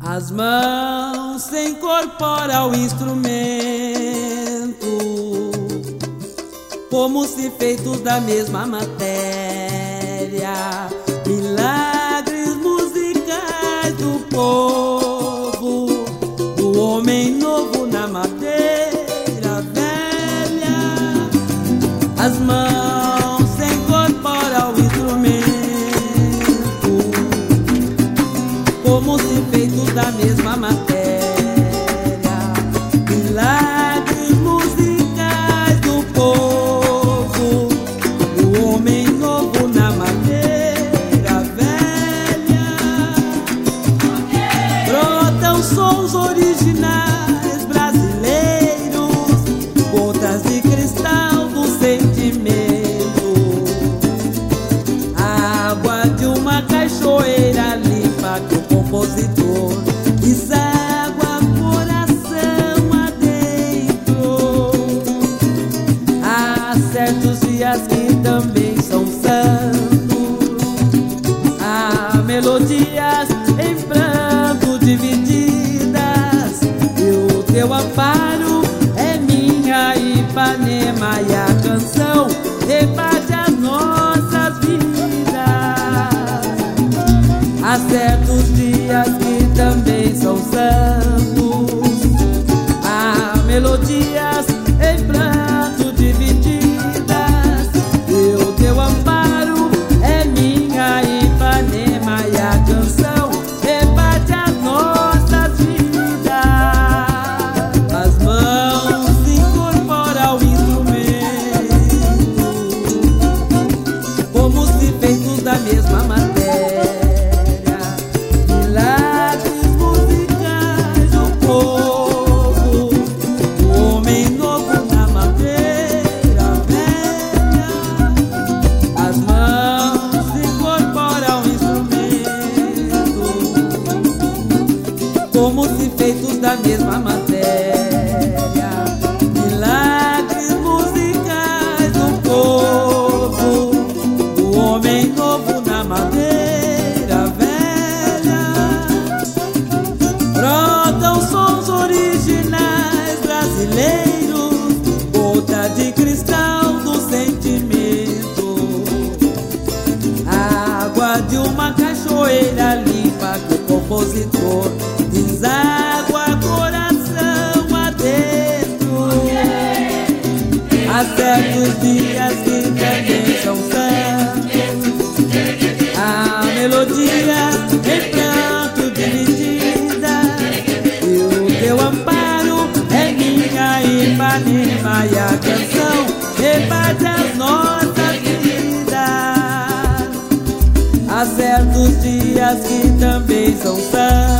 As mãos se incorporam ao instrumento, como se feitos da mesma matéria. Milagres musicais do povo, do homem novo na madeira velha. As mãos se incorporam ao instrumento, como se feitos da mesma matéria. Milagres musicais do povo, do homem novo na madeira velha. Brotam sons originais brasileiros, gotas de cristal do sentimento. A água de uma cachoeira limpa que o compositor deságua coração adentro. Há certos dias que também são santos, há melodias em pranto divididas, e o teu amparo é minha Ipanema, e a canção rebate as nossas vidas. Há certos dias que também são santos, há melodias em pranto divididas, e o teu amparo é minha Ipanema, e a canção rebate as nossas vidas. As mãos se incorporam ao instrumento, como se feitos da mesma matéria. Como se feitos da mesma matéria. Milagres musicais do povo, do homem novo na madeira velha. Brotam sons originais brasileiros, gota de cristal do sentimento. A água de uma cachoeira limpa que o compositor deságua coração adentro. Há certos dias que também são santos, há melodias em pranto dividida, e o teu amparo é minha Ipanema, e a canção rebate as nossas vidas. Há certos dias que também são santos,